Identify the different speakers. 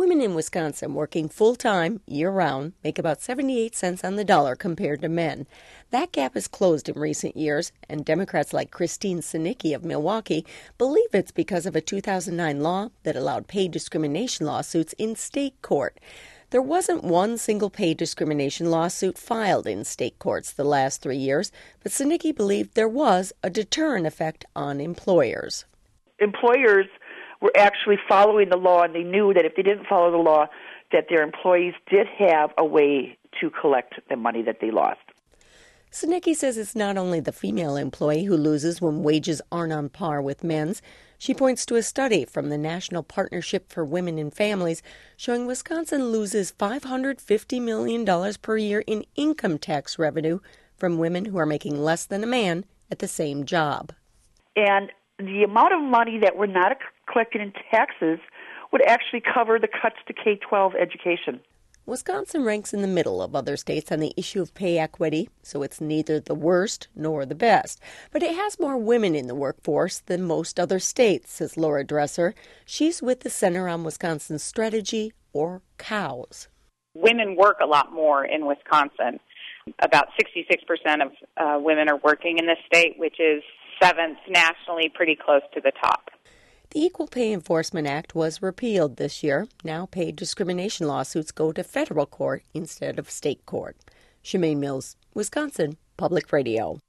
Speaker 1: Women in Wisconsin working full-time, year-round, make about 78 cents on the dollar compared to men. That gap has closed in recent years, and Democrats like Christine Sinicki of Milwaukee believe it's because of a 2009 law that allowed pay discrimination lawsuits in state court. There wasn't one single pay discrimination lawsuit filed in state courts the last 3 years, but Sinicki believed there was a deterrent effect on employers.
Speaker 2: Employers were actually following the law, and they knew that if they didn't follow the law, that their employees did have a way to collect the money that they lost.
Speaker 1: Sinicki says it's not only the female employee who loses when wages aren't on par with men's. She points to a study from the National Partnership for Women and Families showing Wisconsin loses $550 million per year in income tax revenue from women who are making less than a man at the same job.
Speaker 2: And the amount of money that we're not collecting in taxes would actually cover the cuts to K-12 education.
Speaker 1: Wisconsin ranks in the middle of other states on the issue of pay equity, so it's neither the worst nor the best. But it has more women in the workforce than most other states, says Laura Dresser. She's with the Center on Wisconsin Strategy, or COWS.
Speaker 3: Women work a lot more in Wisconsin. About 66% of women are working in this state, which is seventh nationally, pretty close to the top.
Speaker 1: The Equal Pay Enforcement Act was repealed this year. Now pay discrimination lawsuits go to federal court instead of state court. Shemaine Mills, Wisconsin Public Radio.